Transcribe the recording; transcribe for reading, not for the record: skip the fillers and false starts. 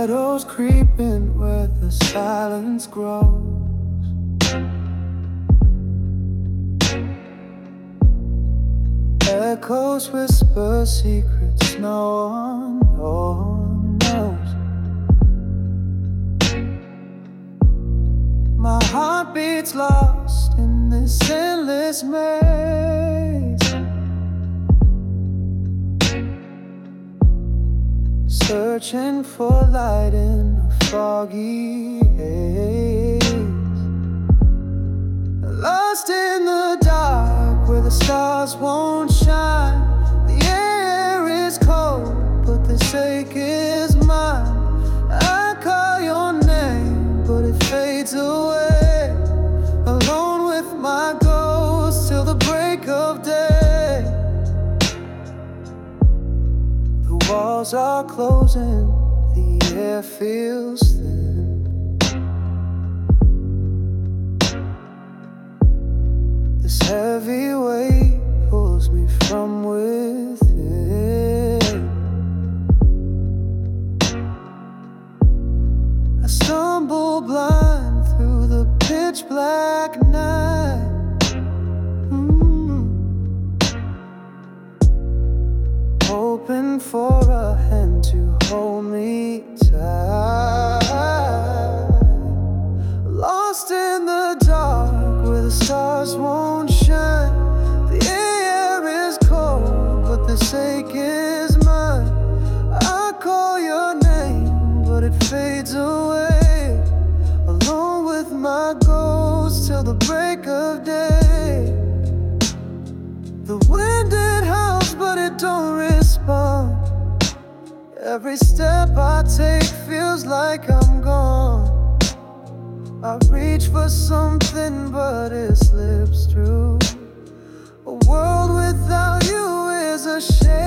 Shadows creeping where the silence grows. Echoes whisper secrets no one knows. My heart beats lost in this endless maze, searching for light in a foggy haze. Lost in the dark where the stars won't shine. The air is cold, but this ache is mine. I call your name, but it fades away. Alone with my ghost till the break of day. The walls are closing, the air feels thin. This heavy weight pulls me from within. I stumble blind through the pitch black night. Hoping for a hand to hold me tight. Lost in the dark where the stars won't shine. The air is cold, but this ache is mine. I call your name, but it fades away. Alone with my ghost till the break of day. The wind it howls, but it don't respond. Every step I take feels like I'm gone. I reach for something, but it slips through. A world without you is a shame.